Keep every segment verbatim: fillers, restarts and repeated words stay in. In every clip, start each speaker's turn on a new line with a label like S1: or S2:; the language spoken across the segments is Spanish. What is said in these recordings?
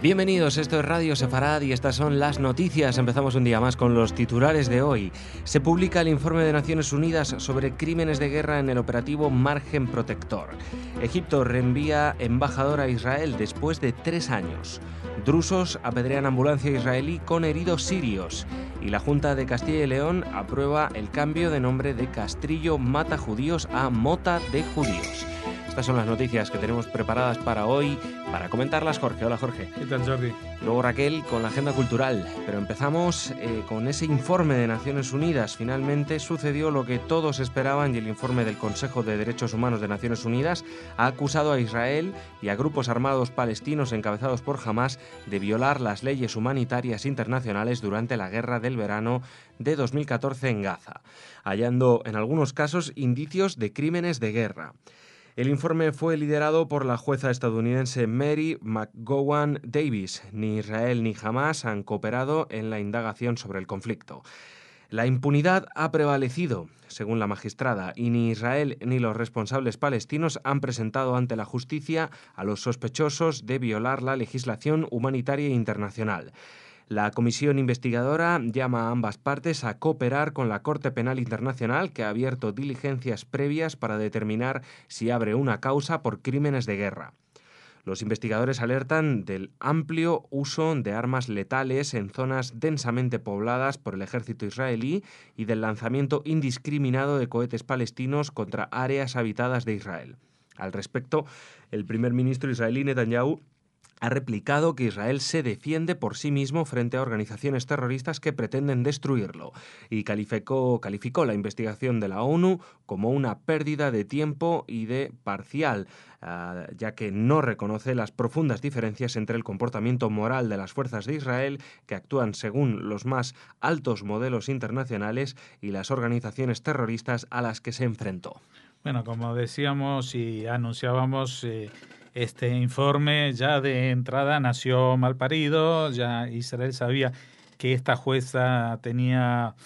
S1: Bienvenidos, esto es Radio Sefarad y estas son las noticias. Empezamos un día más con los titulares de hoy. Se publica el informe de Naciones Unidas sobre crímenes de guerra en el operativo Margen Protector. Egipto reenvía embajador a Israel después de tres años. Drusos apedrean ambulancia israelí con heridos sirios. Y la Junta de Castilla y León aprueba el cambio de nombre de Castrillo Mata Judíos a Mota de Judíos. Estas son las noticias que tenemos preparadas para hoy, para comentarlas. Jorge, hola Jorge.
S2: ¿Qué tal, Jordi?
S1: Luego Raquel con la agenda cultural, pero empezamos eh, con ese informe de Naciones Unidas. Finalmente sucedió lo que todos esperaban y el informe del Consejo de Derechos Humanos de Naciones Unidas ha acusado a Israel y a grupos armados palestinos encabezados por Hamás de violar las leyes humanitarias internacionales durante la guerra del verano de dos mil catorce en Gaza, hallando en algunos casos indicios de crímenes de guerra. El informe fue liderado por la jueza estadounidense Mary McGowan Davis. Ni Israel ni Hamás han cooperado en la indagación sobre el conflicto. La impunidad ha prevalecido, según la magistrada, y ni Israel ni los responsables palestinos han presentado ante la justicia a los sospechosos de violar la legislación humanitaria internacional. La comisión investigadora llama a ambas partes a cooperar con la Corte Penal Internacional, que ha abierto diligencias previas para determinar si abre una causa por crímenes de guerra. Los investigadores alertan del amplio uso de armas letales en zonas densamente pobladas por el ejército israelí y del lanzamiento indiscriminado de cohetes palestinos contra áreas habitadas de Israel. Al respecto, el primer ministro israelí Netanyahu ha replicado que Israel se defiende por sí mismo frente a organizaciones terroristas que pretenden destruirlo y calificó, calificó la investigación de la ONU como una pérdida de tiempo y de parcial, uh, ya que no reconoce las profundas diferencias entre el comportamiento moral de las fuerzas de Israel, que actúan según los más altos modelos internacionales, y las organizaciones terroristas a las que se enfrentó.
S2: Bueno, como decíamos y anunciábamos, eh, este informe ya de entrada nació mal parido. Ya Israel sabía que esta jueza tenía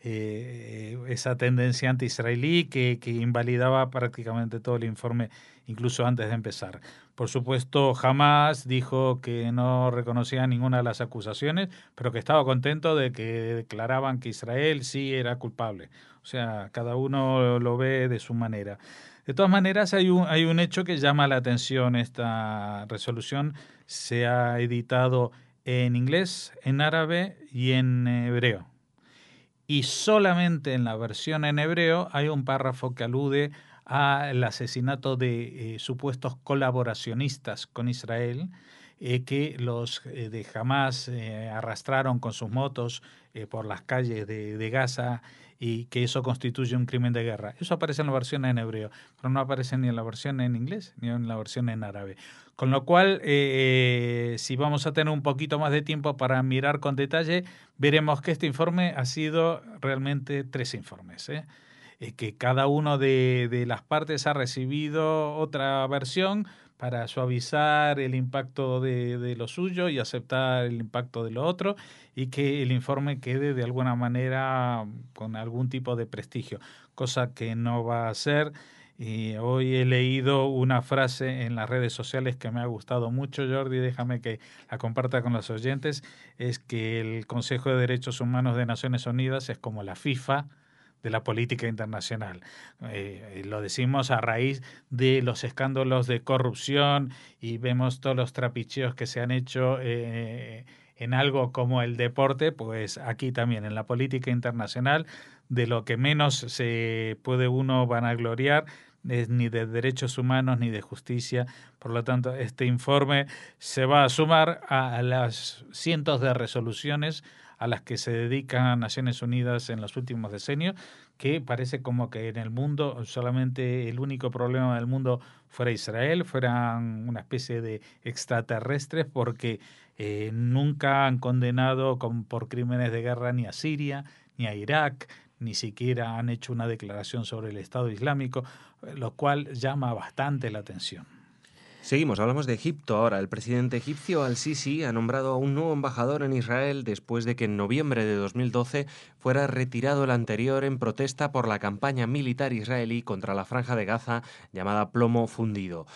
S2: eh, esa tendencia anti-israelí que, que invalidaba prácticamente todo el informe, incluso antes de empezar. Por supuesto, Hamás dijo que no reconocía ninguna de las acusaciones, pero que estaba contento de que declaraban que Israel sí era culpable. O sea, cada uno lo ve de su manera. De todas maneras, hay un, hay un hecho que llama la atención. Esta resolución se ha editado en inglés, en árabe y en hebreo. Y solamente en la versión en hebreo hay un párrafo que alude al asesinato de eh, supuestos colaboracionistas con Israel, eh, que los eh, de Hamás eh, arrastraron con sus motos eh, por las calles de, de Gaza, y que eso constituye un crimen de guerra. Eso aparece en la versión en hebreo, pero no aparece ni en la versión en inglés ni en la versión en árabe. Con lo cual, eh, si vamos a tener un poquito más de tiempo para mirar con detalle, veremos que este informe ha sido realmente tres informes, ¿eh? Eh, que cada uno de, de las partes ha recibido otra versión para suavizar el impacto de, de lo suyo y aceptar el impacto de lo otro, y que el informe quede de alguna manera con algún tipo de prestigio, cosa que no va a ser. Y hoy he leído una frase en las redes sociales que me ha gustado mucho, Jordi, déjame que la comparta con los oyentes. Es que el Consejo de Derechos Humanos de Naciones Unidas es como la FIFA de la política internacional. Eh, lo decimos a raíz de los escándalos de corrupción, y vemos todos los trapicheos que se han hecho eh, en algo como el deporte. Pues aquí también, en la política internacional, de lo que menos se puede uno vanagloriar es ni de derechos humanos ni de justicia. Por lo tanto, este informe se va a sumar a las cientos de resoluciones a las que se dedican Naciones Unidas en los últimos decenios, que parece como que en el mundo solamente el único problema del mundo fuera Israel, fueran una especie de extraterrestres, porque eh, nunca han condenado con, por crímenes de guerra ni a Siria, ni a Irak, ni siquiera han hecho una declaración sobre el Estado Islámico, lo cual llama bastante la atención.
S1: Seguimos, hablamos de Egipto ahora. El presidente egipcio Al-Sisi ha nombrado a un nuevo embajador en Israel después de que en noviembre de dos mil doce fuera retirado el anterior en protesta por la campaña militar israelí contra la Franja de Gaza llamada Plomo Fundido.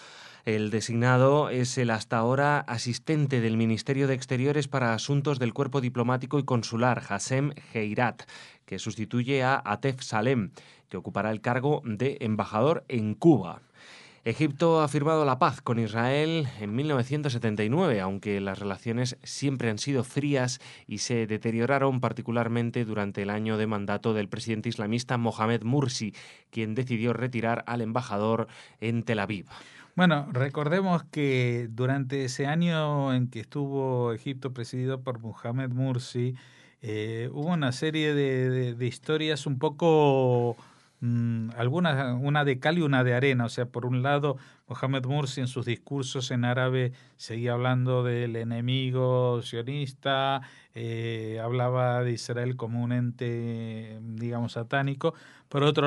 S1: El designado es el hasta ahora asistente del Ministerio de Exteriores para Asuntos del Cuerpo Diplomático y Consular, Hassem Heirat, que sustituye a Atef Salem, que ocupará el cargo de embajador en Cuba. Egipto ha firmado la paz con Israel en mil novecientos setenta y nueve, aunque las relaciones siempre han sido frías y se deterioraron particularmente durante el año de mandato del presidente islamista Mohamed Mursi, quien decidió retirar al embajador en Tel Aviv.
S2: Bueno, recordemos que durante ese año en que estuvo Egipto presidido por Mohamed Mursi, eh, hubo una serie de, de, de historias un poco... Algunas, una de cal y una de arena. O sea, por un lado, Mohamed Mursi en sus discursos en árabe seguía hablando del enemigo sionista, eh, hablaba de Israel como un ente, digamos, satánico. Por otro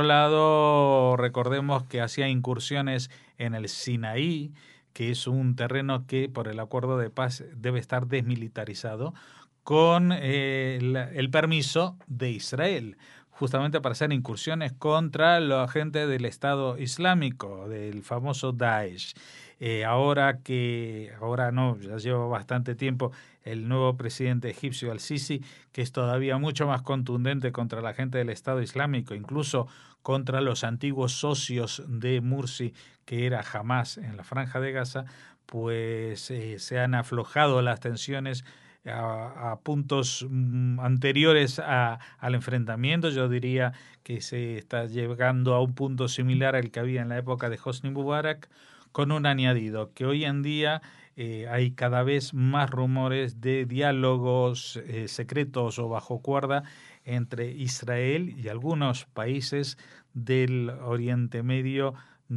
S2: lado, recordemos que hacía incursiones en el Sinaí, que es un terreno que por el acuerdo de paz debe estar desmilitarizado, con eh, la, el permiso de Israel, justamente para hacer incursiones contra los agentes del Estado Islámico, del famoso Daesh. Eh, ahora que, ahora no, ya lleva bastante tiempo el nuevo presidente egipcio Al-Sisi, que es todavía mucho más contundente contra la gente del Estado Islámico, incluso contra los antiguos socios de Mursi, que era Hamás en la Franja de Gaza, pues eh, se han aflojado las tensiones A, a puntos mm, anteriores a, al enfrentamiento. Yo diría que se está llegando a un punto similar al que había en la época de Hosni Mubarak, con un añadido, que hoy en día eh, hay cada vez más rumores de diálogos eh, secretos o bajo cuerda entre Israel y algunos países del Oriente Medio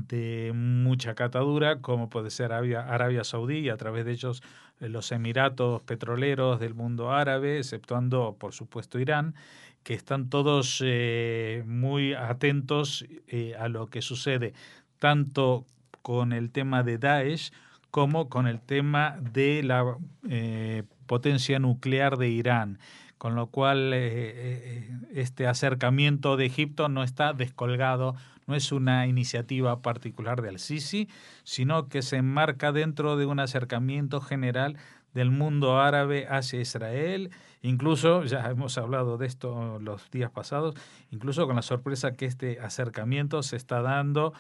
S2: de mucha catadura, como puede ser Arabia, Arabia Saudí, y a través de ellos los emiratos petroleros del mundo árabe, exceptuando, por supuesto, Irán, que están todos eh, muy atentos eh, a lo que sucede, tanto con el tema de Daesh como con el tema de la eh, potencia nuclear de Irán. Con lo cual, eh, este acercamiento de Egipto no está descolgado, no es una iniciativa particular de Al-Sisi, sino que se enmarca dentro de un acercamiento general del mundo árabe hacia Israel. Incluso, ya hemos hablado de esto los días pasados, incluso con la sorpresa que este acercamiento se está dando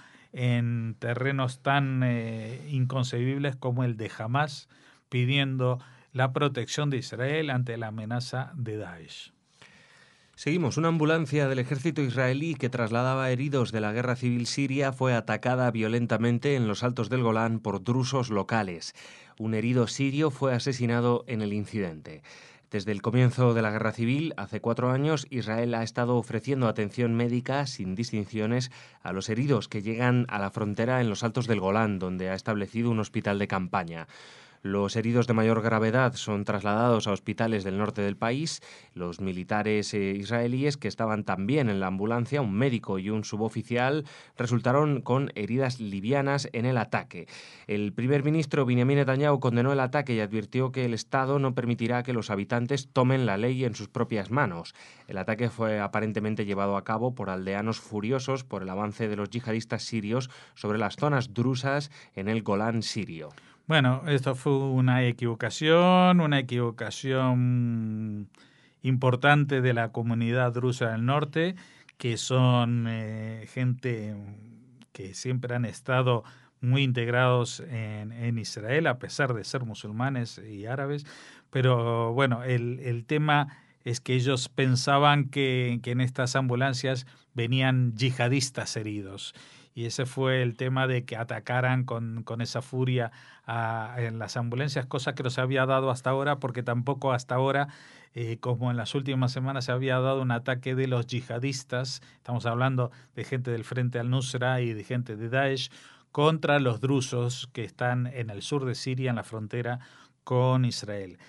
S2: en terrenos tan eh, inconcebibles como el de Hamás, pidiendo la protección de Israel ante la amenaza de Daesh.
S1: Seguimos. Una ambulancia del ejército israelí que trasladaba heridos de la guerra civil siria fue atacada violentamente en los Altos del Golán por drusos locales. Un herido sirio fue asesinado en el incidente. Desde el comienzo de la guerra civil, hace cuatro años, Israel ha estado ofreciendo atención médica sin distinciones a los heridos que llegan a la frontera en los Altos del Golán, donde ha establecido un hospital de campaña. Los heridos de mayor gravedad son trasladados a hospitales del norte del país. Los militares eh, israelíes que estaban también en la ambulancia, un médico y un suboficial, resultaron con heridas livianas en el ataque. El primer ministro Benjamin Netanyahu condenó el ataque y advirtió que el Estado no permitirá que los habitantes tomen la ley en sus propias manos. El ataque fue aparentemente llevado a cabo por aldeanos furiosos por el avance de los yihadistas sirios sobre las zonas drusas en el Golán sirio.
S2: Bueno, esto fue una equivocación, una equivocación importante de la comunidad drusa del norte, que son eh, gente que siempre han estado muy integrados en, en Israel, a pesar de ser musulmanes y árabes. Pero bueno, el, el tema es que ellos pensaban que, que en estas ambulancias venían yihadistas heridos. Y ese fue el tema de que atacaran con, con esa furia a, en las ambulancias, cosa que no se había dado hasta ahora, porque tampoco hasta ahora, eh, como en las últimas semanas se había dado un ataque de los yihadistas, estamos hablando de gente del Frente al-Nusra y de gente de Daesh, contra los drusos que están en el sur de Siria, en la frontera con Israel.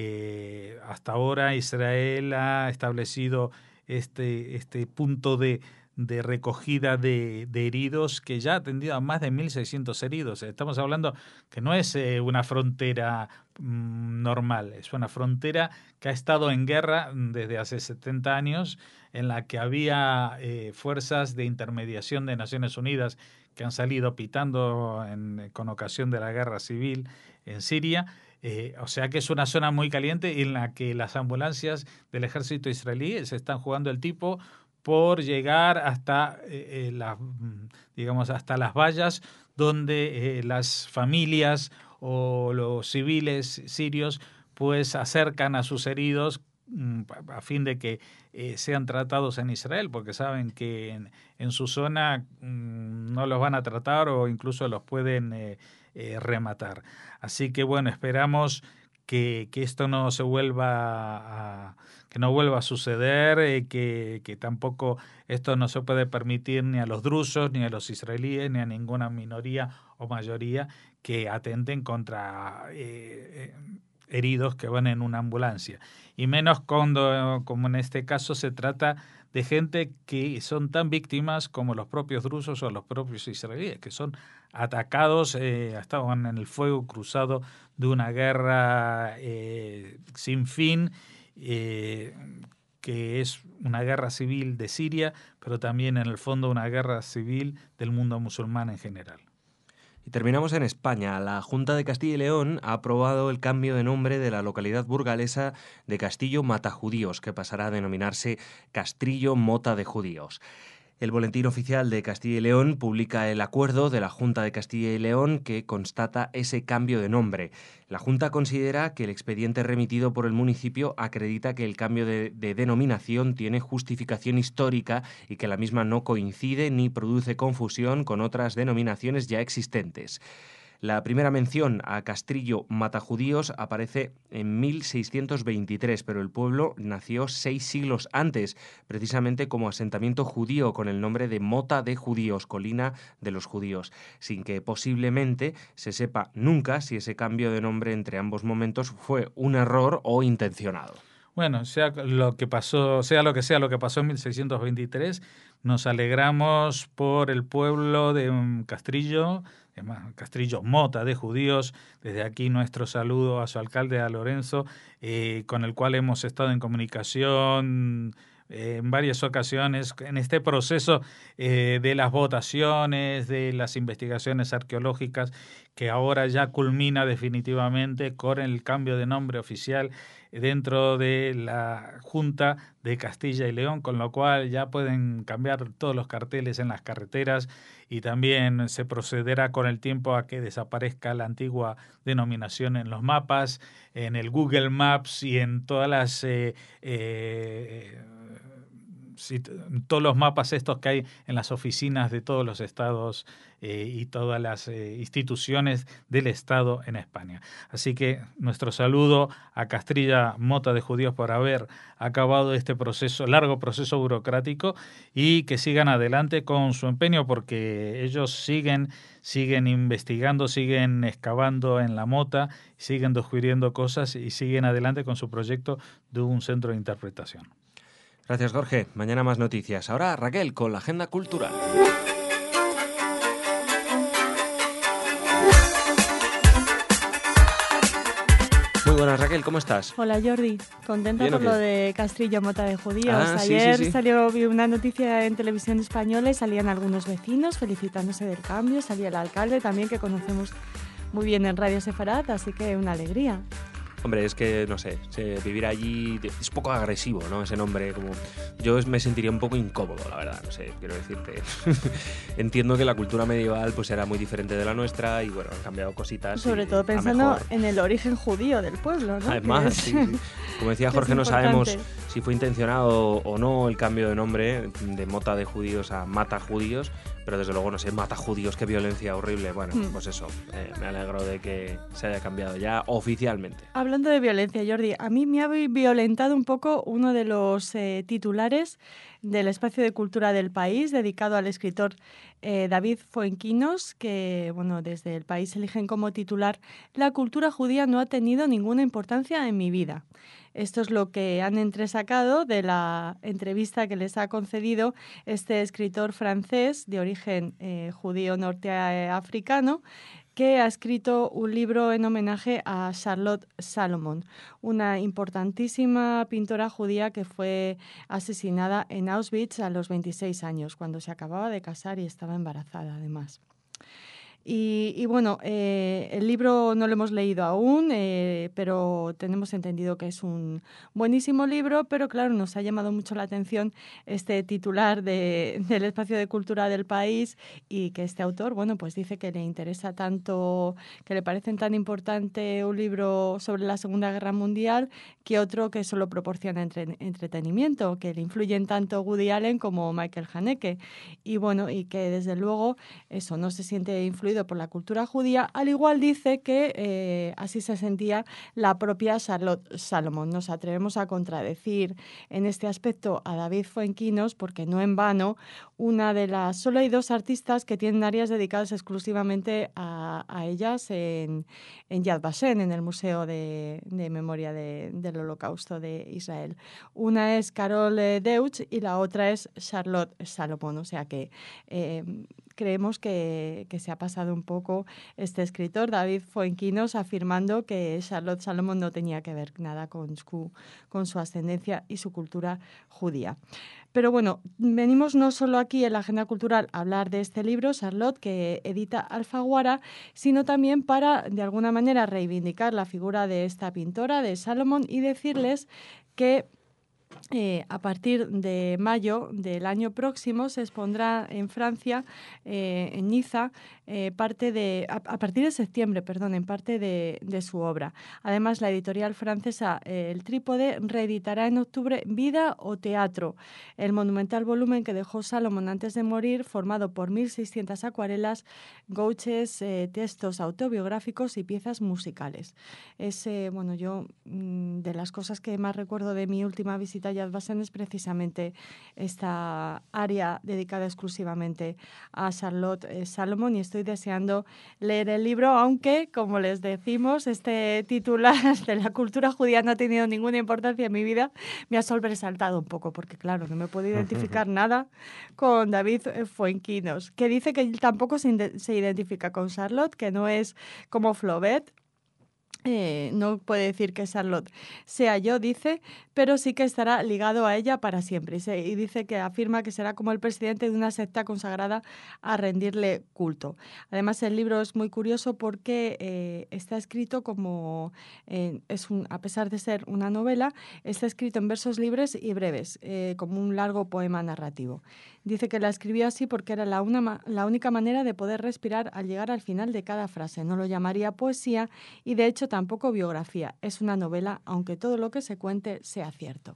S2: Eh, hasta ahora Israel ha establecido este, este punto de de recogida de, de heridos que ya ha atendido a más de mil seiscientos heridos. Estamos hablando que no es eh, una frontera mm, normal, es una frontera que ha estado en guerra desde hace setenta años, en la que había eh, fuerzas de intermediación de Naciones Unidas que han salido pitando en, con ocasión de la guerra civil en Siria. Eh, o sea que es una zona muy caliente en la que las ambulancias del ejército israelí se están jugando el tipo por llegar hasta, eh, eh, la, digamos, hasta las vallas donde eh, las familias o los civiles sirios pues acercan a sus heridos a fin de que eh, sean tratados en Israel, porque saben que en, en su zona mmm, no los van a tratar o incluso los pueden eh, eh, rematar. Así que bueno, esperamos que, que esto no se vuelva a, que no vuelva a suceder, eh, que, que tampoco esto no se puede permitir ni a los drusos, ni a los israelíes, ni a ninguna minoría o mayoría que atenten contra eh, eh, heridos que van en una ambulancia. Y menos cuando, como en este caso, se trata de gente que son tan víctimas como los propios drusos o los propios israelíes, que son atacados, eh, estaban en el fuego cruzado de una guerra eh, sin fin, eh, que es una guerra civil de Siria, pero también en el fondo una guerra civil del mundo musulmán en general.
S1: Y terminamos en España. La Junta de Castilla y León ha aprobado el cambio de nombre de la localidad burgalesa de Castillo Matajudíos, que pasará a denominarse Castrillo Mota de Judíos. El Boletín Oficial de Castilla y León publica el acuerdo de la Junta de Castilla y León que constata ese cambio de nombre. La Junta considera que el expediente remitido por el municipio acredita que el cambio de, de denominación tiene justificación histórica y que la misma no coincide ni produce confusión con otras denominaciones ya existentes. La primera mención a Castrillo Matajudíos aparece en mil seiscientos veintitrés, pero el pueblo nació seis siglos antes, precisamente como asentamiento judío con el nombre de Mota de Judíos, colina de los judíos, sin que posiblemente se sepa nunca si ese cambio de nombre entre ambos momentos fue un error o intencionado.
S2: Bueno, sea lo que pasó, sea lo que sea lo que pasó en mil seiscientos veintitrés, nos alegramos por el pueblo de Castrillo, Castrillo Mota de Judíos. Desde aquí nuestro saludo a su alcalde, a Lorenzo, eh, con el cual hemos estado en comunicación eh, en varias ocasiones en este proceso eh, de las votaciones, de las investigaciones arqueológicas, que ahora ya culmina definitivamente con el cambio de nombre oficial dentro de la Junta de Castilla y León, con lo cual ya pueden cambiar todos los carteles en las carreteras y también se procederá con el tiempo a que desaparezca la antigua denominación en los mapas, en el Google Maps y en todas las eh, eh, todos los mapas estos que hay en las oficinas de todos los estados eh, y todas las eh, instituciones del Estado en España. Así que nuestro saludo a Castilla Mota de Judíos por haber acabado este proceso, largo proceso burocrático, y que sigan adelante con su empeño, porque ellos siguen, siguen investigando, siguen excavando en la mota, siguen descubriendo cosas y siguen adelante con su proyecto de un centro de interpretación.
S1: Gracias, Jorge. Mañana más noticias. Ahora Raquel con la agenda cultural. Muy buenas, Raquel, ¿cómo estás?
S3: Hola, Jordi. Contenta
S1: ¿Bien o
S3: por
S1: qué?
S3: lo de Castrillo Mota de Judíos.
S1: Ah, sí,
S3: Ayer
S1: sí, sí.
S3: salió vi una noticia en televisión española y salían algunos vecinos felicitándose del cambio. Salía el alcalde también, que conocemos muy bien en Radio Sefarat, así que una alegría.
S1: Hombre, es que, no sé, vivir allí es un poco agresivo, ¿no? Ese nombre, como... Yo me sentiría un poco incómodo, la verdad, no sé, quiero decirte. Entiendo que la cultura medieval pues era muy diferente de la nuestra y, bueno, han cambiado cositas.
S3: Sobre
S1: y,
S3: todo pensando
S1: mejor.
S3: en el origen judío del pueblo, ¿no?
S1: Además, sí, sí. Como decía Jorge, no sabemos si fue intencionado o no el cambio de nombre de Mota de Judíos a Mata Judíos, pero desde luego, no sé, Mata Judíos, qué violencia horrible. Bueno, mm. pues eso, eh, me alegro de que se haya cambiado ya oficialmente.
S3: Hablando de violencia, Jordi, a mí me ha violentado un poco uno de los eh, titulares del espacio de cultura del País, dedicado al escritor eh, David Fuenquinos, que bueno, desde El País eligen como titular: "La cultura judía no ha tenido ninguna importancia en mi vida". Esto es lo que han entresacado de la entrevista que les ha concedido este escritor francés de origen eh, judío norteafricano, que ha escrito un libro en homenaje a Charlotte Salomon, una importantísima pintora judía que fue asesinada en Auschwitz a los veintiséis años, cuando se acababa de casar y estaba embarazada, además. Y, y bueno, eh, el libro no lo hemos leído aún, eh, pero tenemos entendido que es un buenísimo libro, pero claro, nos ha llamado mucho la atención este titular de, del espacio de cultura del país y que este autor, bueno, pues dice que le interesa tanto, que le parece tan importante un libro sobre la Segunda Guerra Mundial que otro que solo proporciona entre, entretenimiento, que le influyen tanto Woody Allen como Michael Haneke. Y bueno, y que desde luego eso no se siente influido por la cultura judía, al igual dice que eh, así se sentía la propia Charlotte Salomon. Nos atrevemos a contradecir en este aspecto a David Fuenquinos, porque no en vano, una de las solo hay dos artistas que tienen áreas dedicadas exclusivamente a, a ellas en, en Yad Vashem, en el Museo de, de Memoria de, del Holocausto de Israel. Una es Carol Deutsch y la otra es Charlotte Salomon, o sea que eh, creemos que, que se ha pasado un poco este escritor, David Fuenquinos, afirmando que Charlotte Salomon no tenía que ver nada con su, con su ascendencia y su cultura judía. Pero bueno, venimos no solo aquí en la Agenda Cultural a hablar de este libro, Charlotte, que edita Alfaguara, sino también para, de alguna manera, reivindicar la figura de esta pintora, de Salomon, y decirles que Eh, a partir de mayo del año próximo se expondrá en Francia, eh, en Niza, eh, parte de, a, a partir de septiembre, perdón, en parte de, de su obra. Además, la editorial francesa eh, El Trípode reeditará en octubre Vida o Teatro, el monumental volumen que dejó Salomon antes de morir, formado por mil seiscientas acuarelas, gouaches, eh, textos autobiográficos y piezas musicales. Es, eh, bueno, yo mm, de las cosas que más recuerdo de mi última visita a Yad Vashem es precisamente esta área dedicada exclusivamente a Charlotte eh, Salomon, y estoy deseando leer el libro, aunque, como les decimos, este titular de la cultura judía no ha tenido ninguna importancia en mi vida, me ha sobresaltado un poco, porque claro, no me puedo identificar nada con David Fuenquinos, que dice que él tampoco se, se identifica con Charlotte, que no es como Flaubert. Eh, no puede decir que Charlotte sea yo, dice, pero sí que estará ligado a ella para siempre. Y, se, y dice que afirma que será como el presidente de una secta consagrada a rendirle culto. Además, el libro es muy curioso porque eh, está escrito como, eh, es un, a pesar de ser una novela, está escrito en versos libres y breves, eh, como un largo poema narrativo. Dice que la escribió así porque era la, una, la única manera de poder respirar al llegar al final de cada frase. No lo llamaría poesía y, de hecho, tampoco biografía. Es una novela, aunque todo lo que se cuente sea cierto.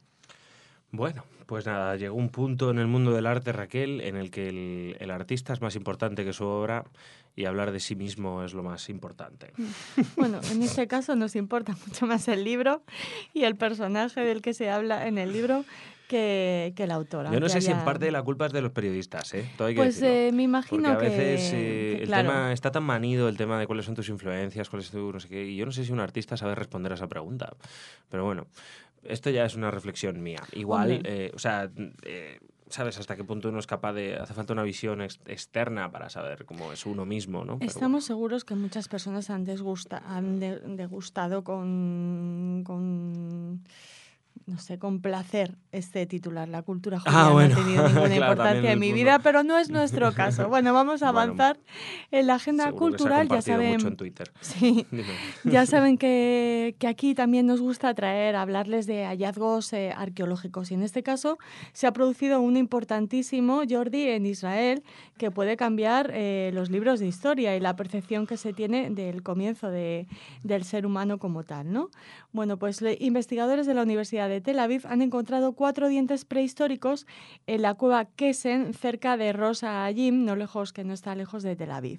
S1: Bueno, pues nada, llegó un punto en el mundo del arte, Raquel, en el que el, el artista es más importante que su obra y hablar de sí mismo es lo más importante.
S3: Bueno, en este caso nos importa mucho más el libro y el personaje del que se habla en el libro que, que la autora.
S1: Yo no sé
S3: haya...
S1: si en parte la culpa es de los periodistas, ¿eh? Todo hay que
S3: pues eh, me imagino
S1: Porque a veces
S3: que,
S1: eh,
S3: que
S1: el
S3: claro.
S1: tema está tan manido, el tema de cuáles son tus influencias, cuáles son tu no sé qué, y yo no sé si un artista sabe responder a esa pregunta. Pero bueno, esto ya es una reflexión mía. Igual, eh, o sea, eh, ¿sabes hasta qué punto uno es capaz de... Hace falta una visión ex externa para saber cómo es uno mismo, ¿no? Pero
S3: Estamos
S1: bueno.
S3: seguros que muchas personas han, desgusta, han de, degustado con... con no sé, con placer este titular. La cultura judía
S1: Ah, bueno.
S3: no ha tenido ninguna
S1: Claro,
S3: importancia en mi
S1: mundo...
S3: vida, pero no es nuestro caso. Bueno, vamos a avanzar
S1: bueno,
S3: en la agenda
S1: seguro
S3: cultural.
S1: Que se ha compartido
S3: ya saben,
S1: mucho en Twitter.
S3: Sí, ya saben que, que aquí también nos gusta traer, hablarles de hallazgos eh, arqueológicos. Y en este caso se ha producido un importantísimo, Jordi, en Israel, que puede cambiar eh, los libros de historia y la percepción que se tiene del comienzo de, del ser humano como tal, ¿no? Bueno, pues le, investigadores de la Universidad de Tel Aviv han encontrado cuatro dientes prehistóricos en la cueva Kesen, cerca de Ros HaHayim, no lejos, que no está lejos de Tel Aviv.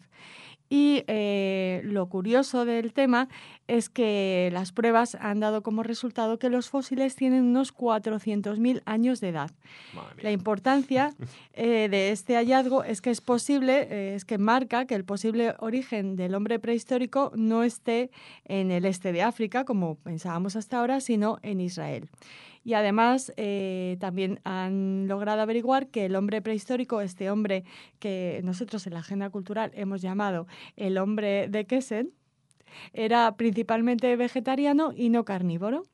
S3: Y eh, lo curioso del tema es que las pruebas han dado como resultado que los fósiles tienen unos cuatrocientos mil años de edad. La importancia eh, de este hallazgo es que es posible, eh, es que marca que el posible origen del hombre prehistórico no esté en el este de África, como pensábamos hasta ahora, sino en Israel. Y además eh, también han logrado averiguar que el hombre prehistórico, este hombre que nosotros en la agenda cultural hemos llamado el hombre de Kesen, era principalmente vegetariano y no carnívoro.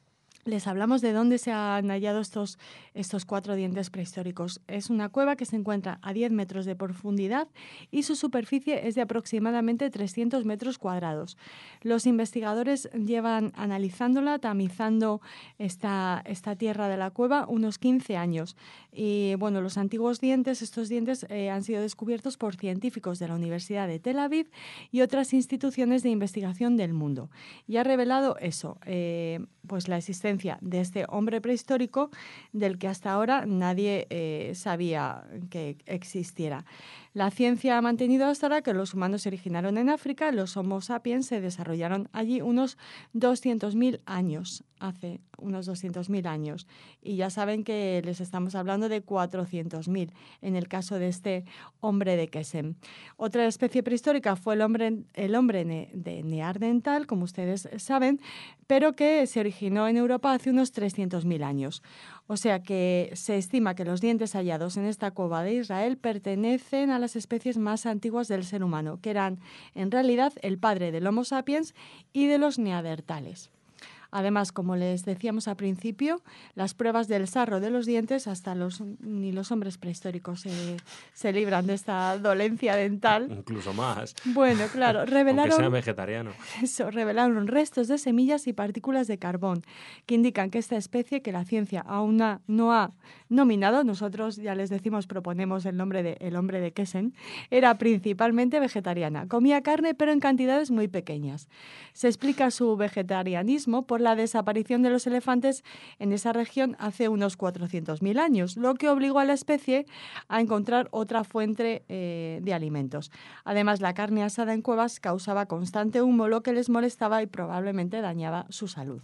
S3: Les hablamos de dónde se han hallado estos, estos cuatro dientes prehistóricos. Es una cueva que se encuentra a diez metros de profundidad y su superficie es de aproximadamente trescientos metros cuadrados. Los investigadores llevan analizándola, tamizando esta, esta tierra de la cueva unos quince años. Y bueno, los antiguos dientes, estos dientes eh, han sido descubiertos por científicos de la Universidad de Tel Aviv y otras instituciones de investigación del mundo. Y ha revelado eso, eh, pues la existencia de este hombre prehistórico del que hasta ahora nadie eh, sabía que existiera. La ciencia ha mantenido hasta ahora que los humanos se originaron en África, los Homo sapiens se desarrollaron allí unos doscientos mil años, hace unos doscientos mil años. Y ya saben que les estamos hablando de cuatrocientos mil en el caso de este hombre de Kesen. Otra especie prehistórica fue el hombre, el hombre ne, de Neandertal, como ustedes saben, pero que se originó en Europa hace unos trescientos mil años. O sea que se estima que los dientes hallados en esta cueva de Israel pertenecen a las especies más antiguas del ser humano, que eran en realidad el padre del Homo sapiens y de los neandertales. Además, como les decíamos al principio, las pruebas del sarro de los dientes, hasta los ni los hombres prehistóricos se, se libran de esta dolencia dental.
S1: Incluso más.
S3: Bueno, claro, revelaron...
S1: Aunque sea vegetariano.
S3: Eso, revelaron restos de semillas y partículas de carbón que indican que esta especie, que la ciencia aún ha, no ha nominado, nosotros ya les decimos, proponemos el nombre de el hombre de Kesen, era principalmente vegetariana. Comía carne, pero en cantidades muy pequeñas. Se explica su vegetarianismo por la desaparición de los elefantes en esa región hace unos cuatrocientos mil años, lo que obligó a la especie a encontrar otra fuente eh, de alimentos. Además, la carne asada en cuevas causaba constante humo, lo que les molestaba y probablemente dañaba su salud.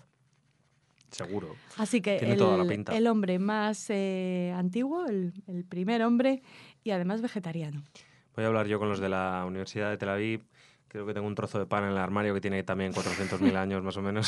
S1: Seguro.
S3: Así que
S1: Tiene
S3: el,
S1: toda la pinta.
S3: el hombre más eh, antiguo, el, el primer hombre y además vegetariano.
S1: Voy a hablar yo con los de la Universidad de Tel Aviv. Creo que tengo un trozo de pan en el armario que tiene también cuatrocientos mil años más o menos.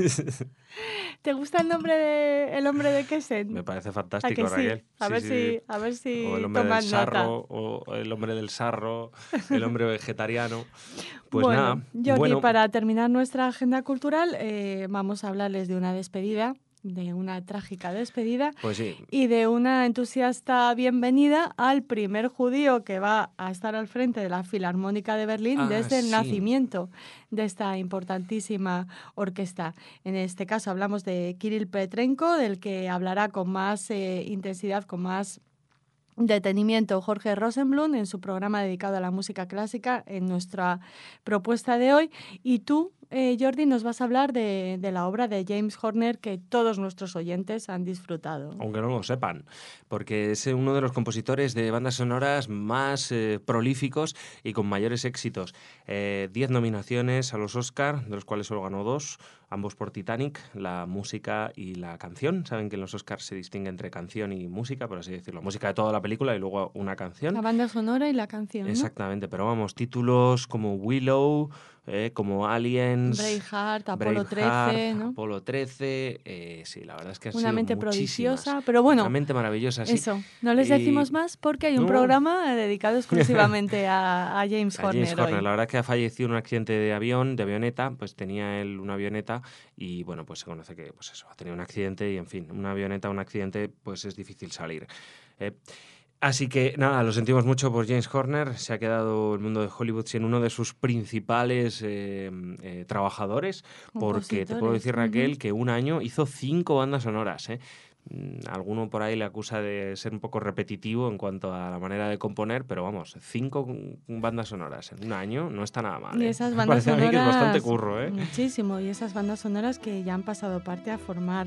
S3: ¿Te gusta el nombre de el hombre de Kesen?
S1: Me parece
S3: ¿A
S1: fantástico,
S3: que sí?
S1: Raquel.
S3: A
S1: Sí,
S3: ver
S1: sí.
S3: si a ver si
S1: O el hombre del
S3: toman
S1: sarro,
S3: nota.
S1: o el hombre del sarro, el hombre vegetariano. Pues
S3: bueno,
S1: nada.
S3: Jordi,
S1: bueno,
S3: para terminar nuestra agenda cultural, eh, vamos a hablarles de una despedida, de una trágica despedida
S1: pues sí.
S3: y de una entusiasta bienvenida al primer judío que va a estar al frente de la Filarmónica de Berlín
S1: Ah,
S3: desde el
S1: sí.
S3: nacimiento de esta importantísima orquesta. En este caso hablamos de Kirill Petrenko, del que hablará con más eh, intensidad, con más detenimiento Jorge Rosenblum en su programa dedicado a la música clásica en nuestra propuesta de hoy. Y tú, eh, Jordi, nos vas a hablar de, de la obra de James Horner que todos nuestros oyentes han disfrutado.
S1: Aunque no lo sepan, porque es uno de los compositores de bandas sonoras más eh, prolíficos y con mayores éxitos. Eh, diez nominaciones a los Oscar, de los cuales solo ganó dos, ambos por Titanic, la música y la canción. Saben que en los Oscars se distingue entre canción y música, por así decirlo. Música de toda la película y luego una canción.
S3: La banda sonora y la canción, ¿no?
S1: Exactamente, pero vamos, títulos como Willow, eh, como Aliens,
S3: Braveheart, Apolo
S1: Braveheart,
S3: trece, ¿no?
S1: Apolo trece, eh, sí, la verdad es que han
S3: Una
S1: sido
S3: mente
S1: muchísimas.
S3: prodigiosa, pero bueno,
S1: Una mente maravillosa, sí.
S3: eso, no les
S1: Y-
S3: decimos más porque hay un
S1: No.
S3: programa dedicado exclusivamente a, a James
S1: A
S3: Horner
S1: James Horner,
S3: hoy.
S1: la verdad que ha fallecido en un accidente de avión, de avioneta, pues tenía él una avioneta y bueno, pues se conoce que pues eso, ha tenido un accidente y en fin, una avioneta, un accidente, pues es difícil salir. Eh, Así que nada, lo sentimos mucho por James Horner, se ha quedado el mundo de Hollywood sin uno de sus principales eh, eh, trabajadores, porque te puedo decir,
S3: Compositores,
S1: Raquel,
S3: ujú.
S1: que un año hizo cinco bandas sonoras, ¿eh? Mm, Alguno por ahí le acusa de ser un poco repetitivo en cuanto a la manera de componer, pero vamos, cinco bandas sonoras en un año no está nada mal.
S3: Y
S1: ¿eh?
S3: esas
S1: Me
S3: bandas
S1: parece a mí
S3: sonoras,
S1: que es bastante curro, ¿eh?
S3: muchísimo, y esas bandas sonoras que ya han pasado parte a formar,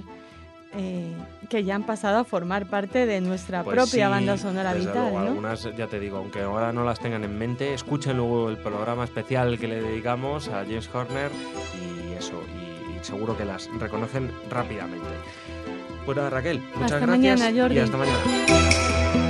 S3: eh, que ya han pasado a formar parte de nuestra
S1: Pues
S3: propia
S1: sí,
S3: banda sonora
S1: desde
S3: vital,
S1: luego,
S3: ¿no?
S1: algunas, ya te digo, aunque ahora no las tengan en mente, escuchen luego el programa especial que le dedicamos a James Horner y eso, y, y seguro que las reconocen rápidamente. Bueno, Raquel, muchas
S3: Hasta
S1: gracias
S3: mañana, Jordi.
S1: y hasta mañana.